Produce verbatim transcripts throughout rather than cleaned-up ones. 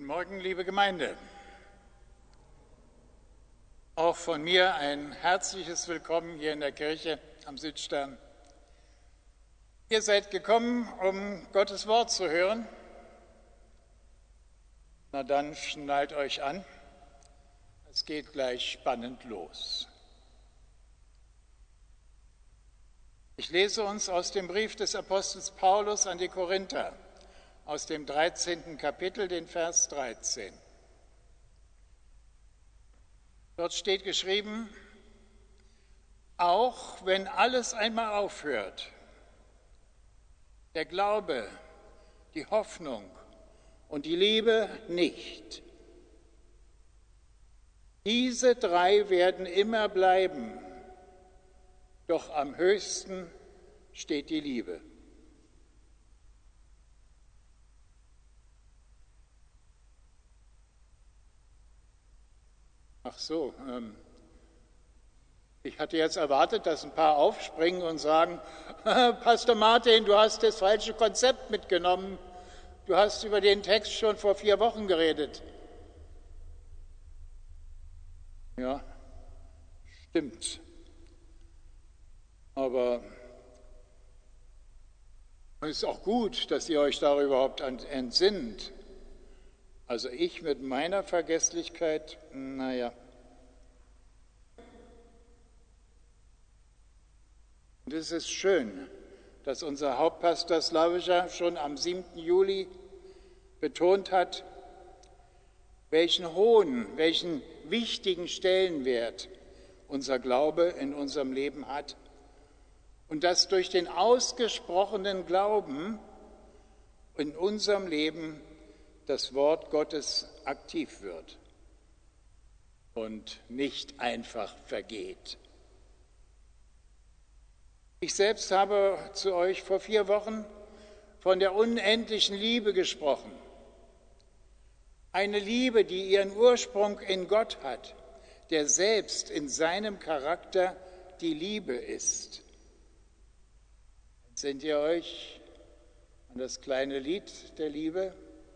Guten Morgen, liebe Gemeinde. Auch von mir ein herzliches Willkommen hier in der Kirche am Südstern. Ihr seid gekommen, um Gottes Wort zu hören. Na dann schnallt euch an. Es geht gleich spannend los. Ich lese uns aus dem Brief des Apostels Paulus an die Korinther, aus dem dreizehnten Kapitel, den Vers dreizehn. Dort steht geschrieben: Auch wenn alles einmal aufhört, der Glaube, die Hoffnung und die Liebe nicht. Diese drei werden immer bleiben, doch am höchsten steht die Liebe. Ach so, ähm, ich hatte jetzt erwartet, dass ein paar aufspringen und sagen, Pastor Martin, du hast das falsche Konzept mitgenommen. Du hast über den Text schon vor vier Wochen geredet. Ja, stimmt. Aber es ist auch gut, dass ihr euch darüber überhaupt entsinnt. Also ich mit meiner Vergesslichkeit, naja. Und es ist schön, dass unser Hauptpastor Slawischer schon am siebten Juli betont hat, welchen hohen, welchen wichtigen Stellenwert unser Glaube in unserem Leben hat und dass durch den ausgesprochenen Glauben in unserem Leben das Wort Gottes aktiv wird und nicht einfach vergeht. Ich selbst habe zu euch vor vier Wochen von der unendlichen Liebe gesprochen. Eine Liebe, die ihren Ursprung in Gott hat, der selbst in seinem Charakter die Liebe ist. Entzündet ihr euch an das kleine Lied der Liebe?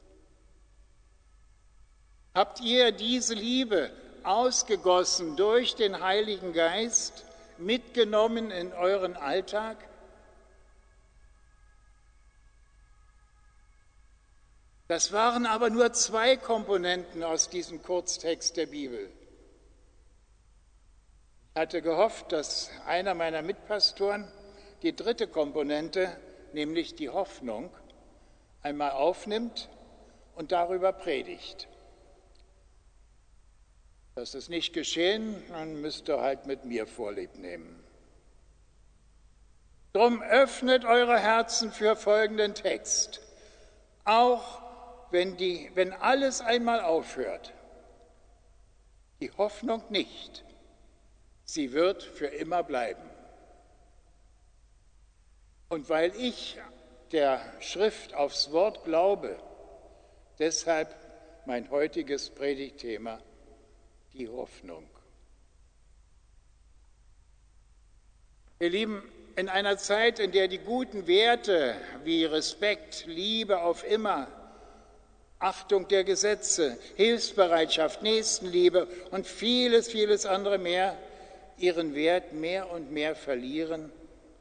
Habt ihr diese Liebe ausgegossen durch den Heiligen Geist, mitgenommen in euren Alltag? Das waren aber nur zwei Komponenten aus diesem Kurztext der Bibel. Ich hatte gehofft, dass einer meiner Mitpastoren die dritte Komponente, nämlich die Hoffnung, einmal aufnimmt und darüber predigt. Das ist nicht geschehen, dann müsst ihr halt mit mir Vorlieb nehmen. Drum öffnet eure Herzen für folgenden Text. Auch wenn, die, wenn alles einmal aufhört, die Hoffnung nicht, sie wird für immer bleiben. Und weil ich der Schrift aufs Wort glaube, deshalb mein heutiges Predigtthema: die Hoffnung. Ihr Lieben, in einer Zeit, in der die guten Werte wie Respekt, Liebe auf immer, Achtung der Gesetze, Hilfsbereitschaft, Nächstenliebe und vieles, vieles andere mehr ihren Wert mehr und mehr verlieren,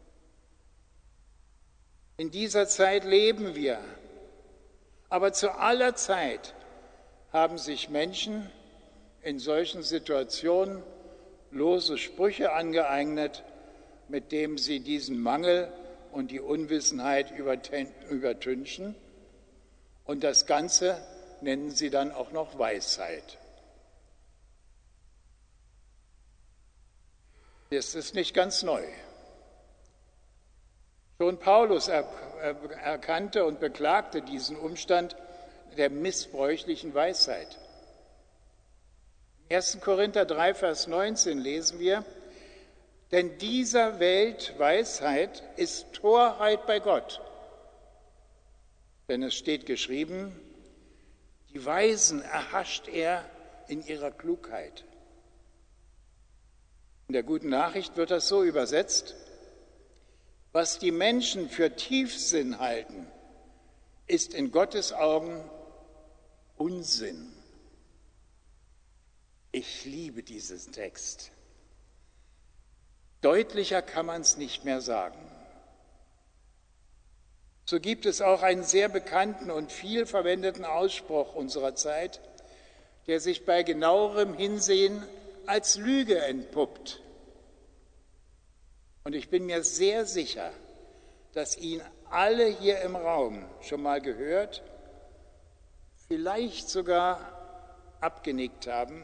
in dieser Zeit leben wir. Aber zu aller Zeit haben sich Menschen in solchen Situationen lose Sprüche angeeignet, mit denen sie diesen Mangel und die Unwissenheit übertünchen. Und das Ganze nennen sie dann auch noch Weisheit. Das ist nicht ganz neu. Schon Paulus erkannte und beklagte diesen Umstand der missbräuchlichen Weisheit. ersten Korinther drei, Vers neunzehn lesen wir: Denn dieser Welt Weisheit ist Torheit bei Gott. Denn es steht geschrieben, die Weisen erhascht er in ihrer Klugheit. In der Guten Nachricht wird das so übersetzt: Was die Menschen für Tiefsinn halten, ist in Gottes Augen Unsinn. Ich liebe diesen Text. Deutlicher kann man es nicht mehr sagen. So gibt es auch einen sehr bekannten und viel verwendeten Ausspruch unserer Zeit, der sich bei genauerem Hinsehen als Lüge entpuppt. Und ich bin mir sehr sicher, dass ihn alle hier im Raum schon mal gehört, vielleicht sogar abgenickt haben,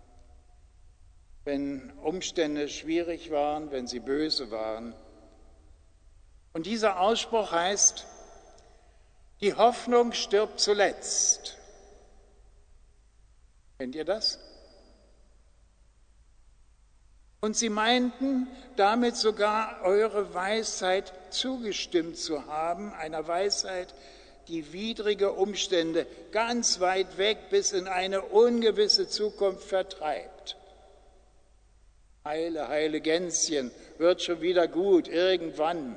wenn Umstände schwierig waren, wenn sie böse waren. Und dieser Ausspruch heißt, die Hoffnung stirbt zuletzt. Kennt ihr das? Und sie meinten damit sogar eure Weisheit zugestimmt zu haben, einer Weisheit, die widrige Umstände ganz weit weg bis in eine ungewisse Zukunft vertreibt. Heile, heile Gänschen, wird schon wieder gut, irgendwann.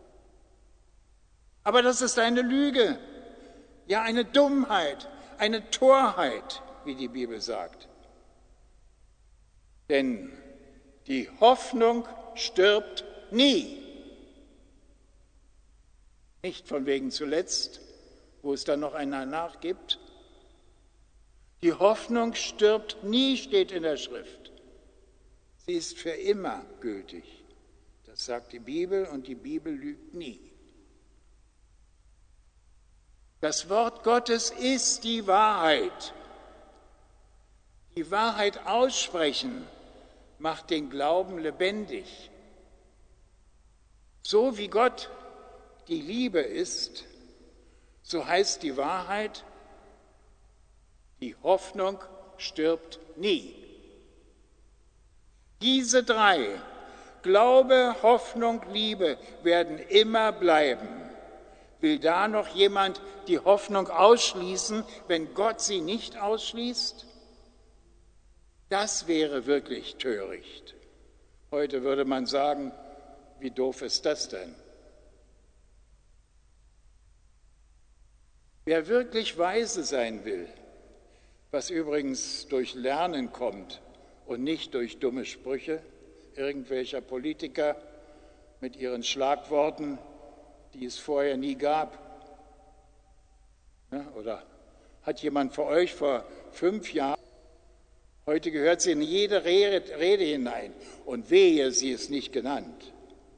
Aber das ist eine Lüge, ja eine Dummheit, eine Torheit, wie die Bibel sagt. Denn die Hoffnung stirbt nie. Nicht von wegen zuletzt, wo es dann noch einer nachgibt. Die Hoffnung stirbt nie, steht in der Schrift. Sie ist für immer gültig. Das sagt die Bibel und die Bibel lügt nie. Das Wort Gottes ist die Wahrheit. Die Wahrheit aussprechen macht den Glauben lebendig. So wie Gott die Liebe ist, so heißt die Wahrheit, die Hoffnung stirbt nie. Diese drei, Glaube, Hoffnung, Liebe, werden immer bleiben. Will da noch jemand die Hoffnung ausschließen, wenn Gott sie nicht ausschließt? Das wäre wirklich töricht. Heute würde man sagen, wie doof ist das denn? Wer wirklich weise sein will, was übrigens durch Lernen kommt und nicht durch dumme Sprüche irgendwelcher Politiker mit ihren Schlagworten, die es vorher nie gab. Ja, oder hat jemand von euch vor fünf Jahren, heute gehört sie in jede Rede hinein und wehe, sie ist nicht genannt.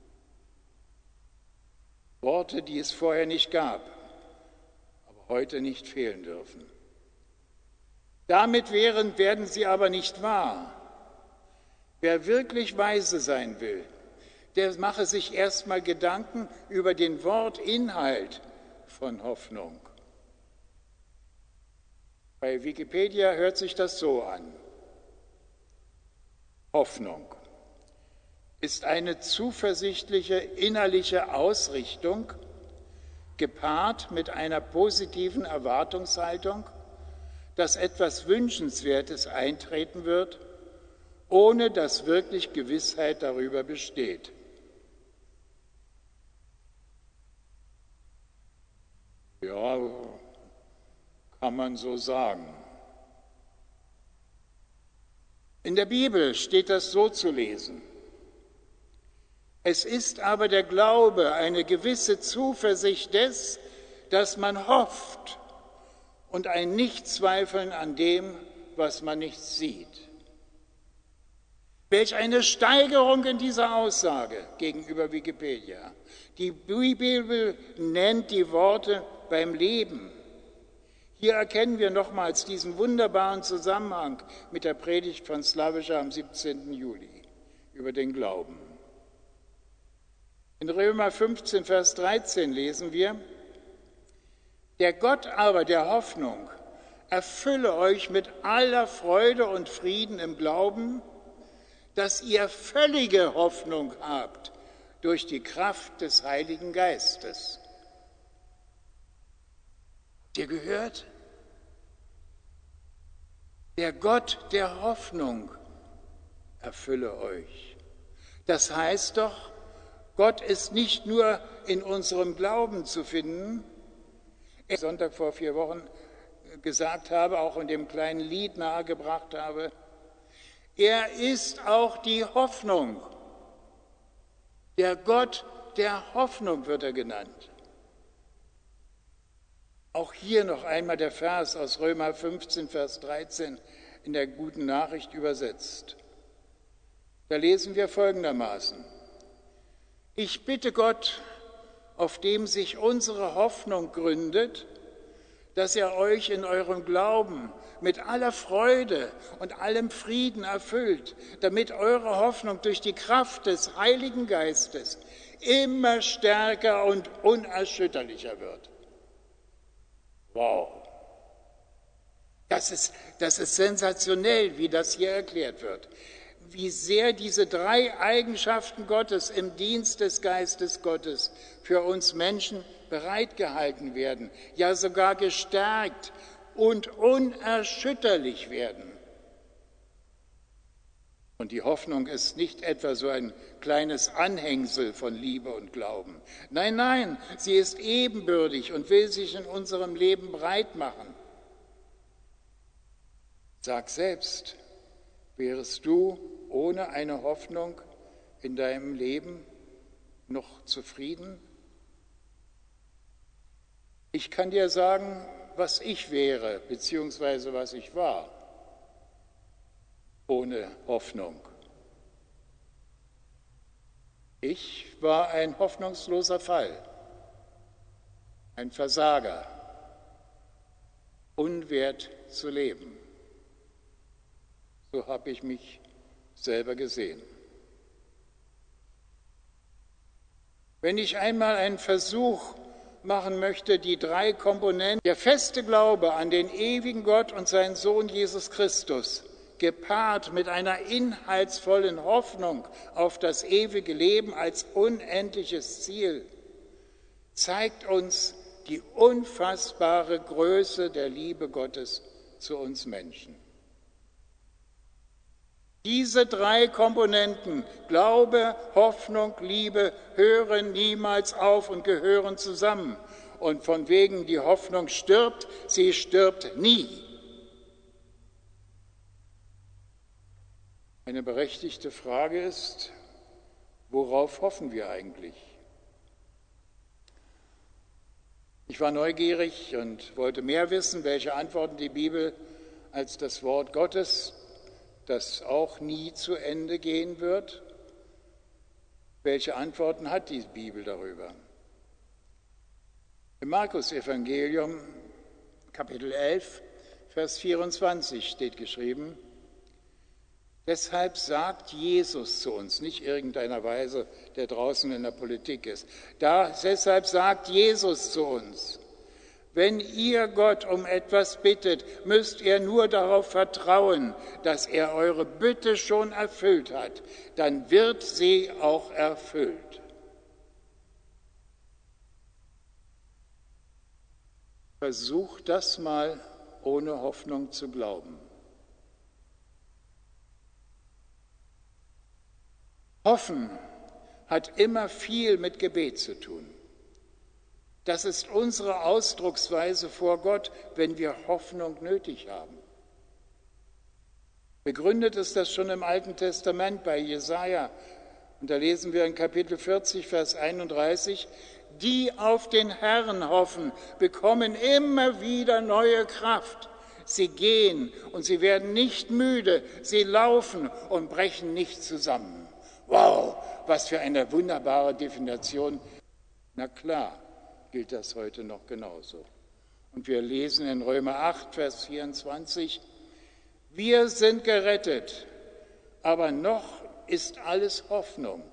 Worte, die es vorher nicht gab, aber heute nicht fehlen dürfen. Damit wären, werden sie aber nicht wahr. Wer wirklich weise sein will, der mache sich erstmal Gedanken über den Wortinhalt von Hoffnung. Bei Wikipedia hört sich das so an. Hoffnung ist eine zuversichtliche innerliche Ausrichtung, gepaart mit einer positiven Erwartungshaltung, dass etwas Wünschenswertes eintreten wird, ohne dass wirklich Gewissheit darüber besteht. Ja, kann man so sagen. In der Bibel steht das so zu lesen. Es ist aber der Glaube, eine gewisse Zuversicht des, dass man hofft und ein Nichtzweifeln an dem, was man nicht sieht. Welch eine Steigerung in dieser Aussage gegenüber Wikipedia. Die Bibel nennt die Worte beim Leben. Hier erkennen wir nochmals diesen wunderbaren Zusammenhang mit der Predigt von Slawischa am siebzehnten Juli über den Glauben. In Römer fünfzehn, Vers dreizehn lesen wir, der Gott aber der Hoffnung erfülle euch mit aller Freude und Frieden im Glauben, dass ihr völlige Hoffnung habt durch die Kraft des Heiligen Geistes. Habt ihr gehört? Der Gott der Hoffnung erfülle euch. Das heißt doch, Gott ist nicht nur in unserem Glauben zu finden. Sonntag vor vier Wochen gesagt habe, auch in dem kleinen Lied nahegebracht habe. Er ist auch die Hoffnung. Der Gott der Hoffnung wird er genannt. Auch hier noch einmal der Vers aus Römer fünfzehn, Vers dreizehn in der Guten Nachricht übersetzt. Da lesen wir folgendermaßen: Ich bitte Gott, auf dem sich unsere Hoffnung gründet, dass er euch in eurem Glauben mit aller Freude und allem Frieden erfüllt, damit eure Hoffnung durch die Kraft des Heiligen Geistes immer stärker und unerschütterlicher wird. Wow! Das ist, das ist sensationell, wie das hier erklärt wird. Wie sehr diese drei Eigenschaften Gottes im Dienst des Geistes Gottes für uns Menschen bereitgehalten werden, ja sogar gestärkt und unerschütterlich werden. Und die Hoffnung ist nicht etwa so ein kleines Anhängsel von Liebe und Glauben. Nein, nein, sie ist ebenbürtig und will sich in unserem Leben breit machen. Sag selbst, wärest du ohne eine Hoffnung in deinem Leben noch zufrieden? Ich kann dir sagen, was ich wäre, beziehungsweise was ich war, ohne Hoffnung. Ich war ein hoffnungsloser Fall, ein Versager, unwert zu leben. So habe ich mich selber gesehen. Wenn ich einmal einen Versuch machen möchte, die drei Komponenten, der feste Glaube an den ewigen Gott und seinen Sohn Jesus Christus, gepaart mit einer inhaltsvollen Hoffnung auf das ewige Leben als unendliches Ziel, zeigt uns die unfassbare Größe der Liebe Gottes zu uns Menschen. Diese drei Komponenten, Glaube, Hoffnung, Liebe, hören niemals auf und gehören zusammen. Und von wegen die Hoffnung stirbt, sie stirbt nie. Eine berechtigte Frage ist, worauf hoffen wir eigentlich? Ich war neugierig und wollte mehr wissen, welche Antworten die Bibel als das Wort Gottes, das auch nie zu Ende gehen wird, welche Antworten hat die Bibel darüber? Im Markus-Evangelium, Kapitel elf, Vers vierundzwanzig steht geschrieben: Deshalb sagt Jesus zu uns, nicht irgendeiner Weise, der draußen in der Politik ist. Da, deshalb sagt Jesus zu uns: Wenn ihr Gott um etwas bittet, müsst ihr nur darauf vertrauen, dass er eure Bitte schon erfüllt hat. Dann wird sie auch erfüllt. Versucht das mal, ohne Hoffnung zu glauben. Hoffen hat immer viel mit Gebet zu tun. Das ist unsere Ausdrucksweise vor Gott, wenn wir Hoffnung nötig haben. Begründet ist das schon im Alten Testament bei Jesaja. Und da lesen wir in Kapitel vierzig, Vers einunddreißig: Die auf den Herrn hoffen, bekommen immer wieder neue Kraft. Sie gehen und sie werden nicht müde, sie laufen und brechen nicht zusammen. Wow, was für eine wunderbare Definition. Na klar, gilt das heute noch genauso. Und wir lesen in Römer acht, Vers vierundzwanzig: Wir sind gerettet, aber noch ist alles Hoffnung.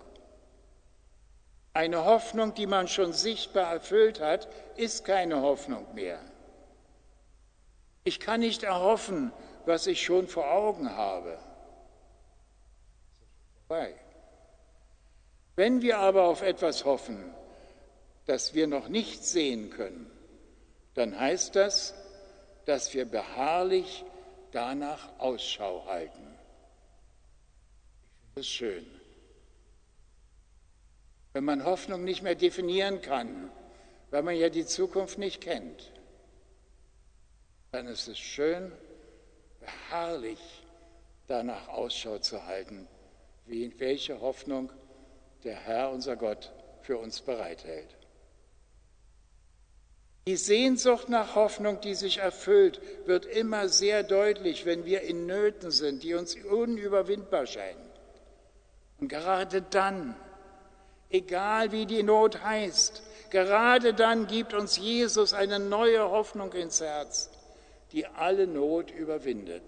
Eine Hoffnung, die man schon sichtbar erfüllt hat, ist keine Hoffnung mehr. Ich kann nicht erhoffen, was ich schon vor Augen habe. Wenn wir aber auf etwas hoffen, das wir noch nicht sehen können, dann heißt das, dass wir beharrlich danach Ausschau halten. Das ist schön. Wenn man Hoffnung nicht mehr definieren kann, weil man ja die Zukunft nicht kennt. dann ist es schön, herrlich, danach Ausschau zu halten, wie, welche Hoffnung der Herr, unser Gott, für uns bereithält. Die Sehnsucht nach Hoffnung, die sich erfüllt, wird immer sehr deutlich, wenn wir in Nöten sind, die uns unüberwindbar scheinen. Und gerade dann, egal wie die Not heißt, gerade dann gibt uns Jesus eine neue Hoffnung ins Herz, die alle Not überwindet.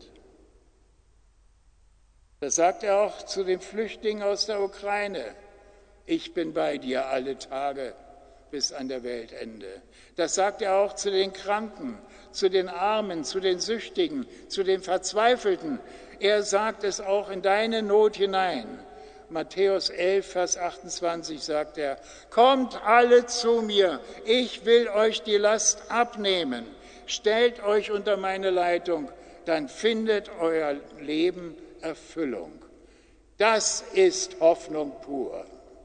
Das sagt er auch zu den Flüchtlingen aus der Ukraine. Ich bin bei dir alle Tage bis an der Weltende. Das sagt er auch zu den Kranken, zu den Armen, zu den Süchtigen, zu den Verzweifelten. Er sagt es auch in deine Not hinein. Matthäus elf, Vers achtundzwanzig sagt er, kommt alle zu mir, ich will euch die Last abnehmen. Stellt euch unter meine Leitung, dann findet euer Leben Erfüllung. Das ist Hoffnung pur.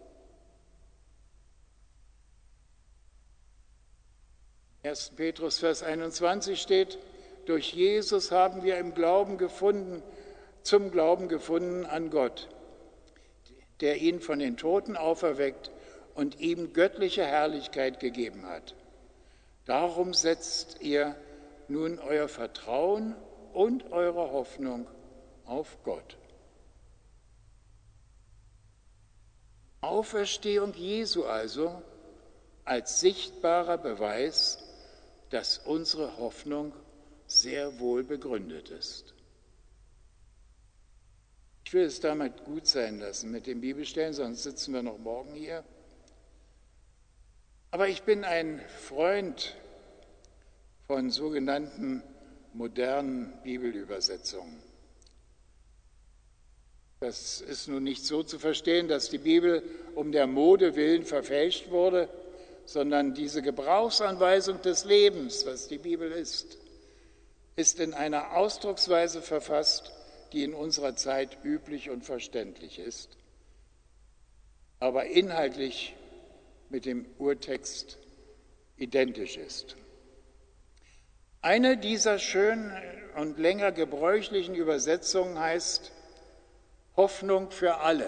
erster Petrus, Vers einundzwanzig steht, durch Jesus haben wir im Glauben gefunden, zum Glauben gefunden an Gott, der ihn von den Toten auferweckt und ihm göttliche Herrlichkeit gegeben hat. Darum setzt ihr nun euer Vertrauen und eure Hoffnung auf Gott. Auferstehung Jesu also als sichtbarer Beweis, dass unsere Hoffnung sehr wohl begründet ist. Ich will es damit gut sein lassen mit den Bibelstellen, sonst sitzen wir noch morgen hier. Aber ich bin ein Freund von sogenannten modernen Bibelübersetzungen. Das ist nun nicht so zu verstehen, dass die Bibel um der Mode willen verfälscht wurde, sondern diese Gebrauchsanweisung des Lebens, was die Bibel ist, ist in einer Ausdrucksweise verfasst, die in unserer Zeit üblich und verständlich ist, aber inhaltlich mit dem Urtext identisch ist. Eine dieser schönen und länger gebräuchlichen Übersetzungen heißt Hoffnung für alle.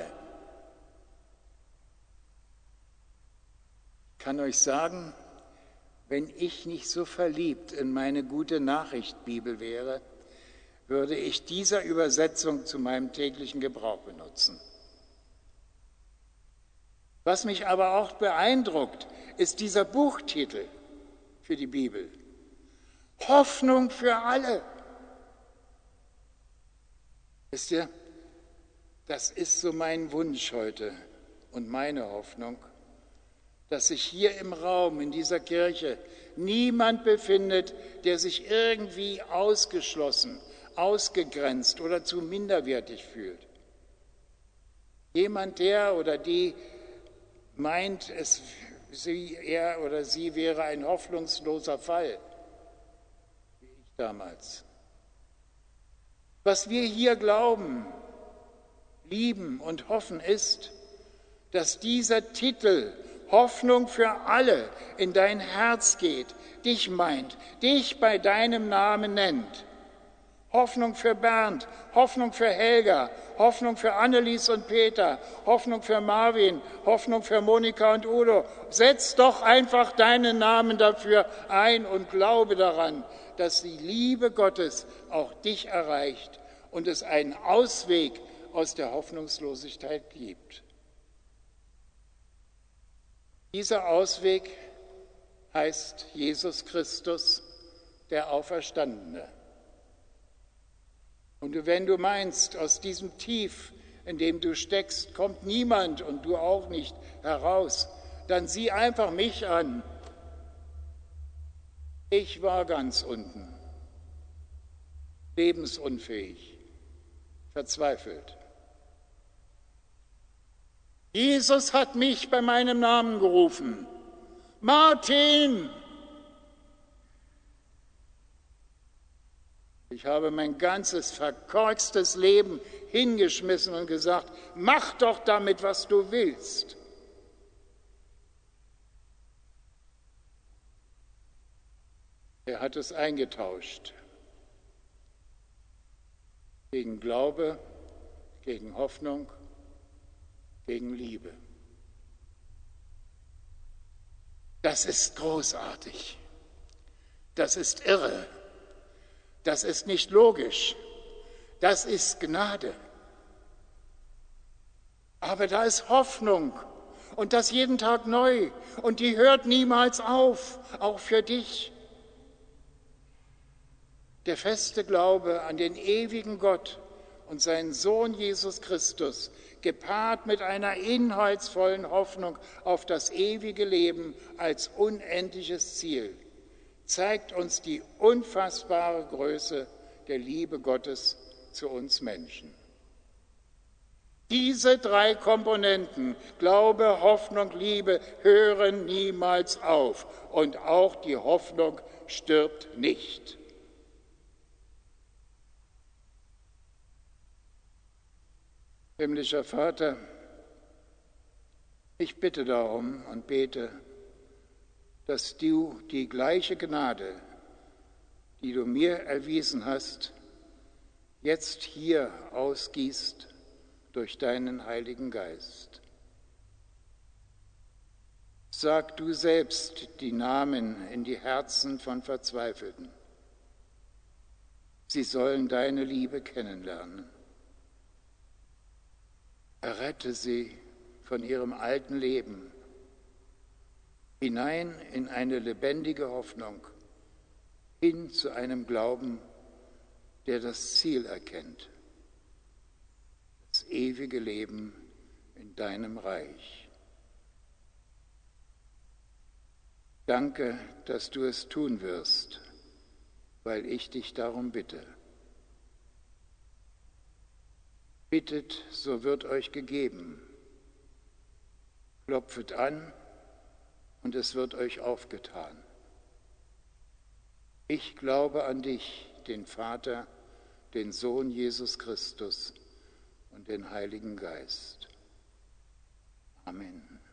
Ich kann euch sagen, wenn ich nicht so verliebt in meine gute Nachricht-Bibel wäre, würde ich dieser Übersetzung zu meinem täglichen Gebrauch benutzen. Was mich aber auch beeindruckt, ist dieser Buchtitel für die Bibel. Hoffnung für alle. Wisst ihr, das ist so mein Wunsch heute und meine Hoffnung, dass sich hier im Raum, in dieser Kirche, niemand befindet, der sich irgendwie ausgeschlossen, ausgegrenzt oder zu minderwertig fühlt. Jemand, der oder die meint, es, sie, er oder sie wäre ein hoffnungsloser Fall, wie ich damals. Was wir hier glauben, lieben und hoffen ist, dass dieser Titel Hoffnung für alle in dein Herz geht, dich meint, dich bei deinem Namen nennt. Hoffnung für Bernd, Hoffnung für Helga, Hoffnung für Annelies und Peter, Hoffnung für Marvin, Hoffnung für Monika und Udo. Setz doch einfach deinen Namen dafür ein und glaube daran, dass die Liebe Gottes auch dich erreicht und es einen Ausweg aus der Hoffnungslosigkeit gibt. Dieser Ausweg heißt Jesus Christus, der Auferstandene. Und wenn du meinst, aus diesem Tief, in dem du steckst, kommt niemand und du auch nicht heraus, dann sieh einfach mich an. Ich war ganz unten, lebensunfähig, verzweifelt. Jesus hat mich bei meinem Namen gerufen. Martin! Ich habe mein ganzes verkorkstes Leben hingeschmissen und gesagt, mach doch damit, was du willst. Er hat es eingetauscht gegen Glaube, gegen Hoffnung, gegen Liebe. Das ist großartig. Das ist irre. Das ist nicht logisch. Das ist Gnade. Aber da ist Hoffnung und das jeden Tag neu und die hört niemals auf, auch für dich. Der feste Glaube an den ewigen Gott und seinen Sohn Jesus Christus, gepaart mit einer inhaltsvollen Hoffnung auf das ewige Leben als unendliches Ziel, zeigt uns die unfassbare Größe der Liebe Gottes zu uns Menschen. Diese drei Komponenten, Glaube, Hoffnung, Liebe, hören niemals auf. Und auch die Hoffnung stirbt nicht. Himmlischer Vater, ich bitte darum und bete, dass du die gleiche Gnade, die du mir erwiesen hast, jetzt hier ausgießt durch deinen Heiligen Geist. Sag du selbst die Namen in die Herzen von Verzweifelten. Sie sollen deine Liebe kennenlernen. Errette sie von ihrem alten Leben hinein in eine lebendige Hoffnung, hin zu einem Glauben, der das Ziel erkennt, das ewige Leben in deinem Reich. Danke, dass du es tun wirst, weil ich dich darum bitte. Bittet, so wird euch gegeben. Klopfet an, und es wird euch aufgetan. Ich glaube an dich, den Vater, den Sohn Jesus Christus und den Heiligen Geist. Amen.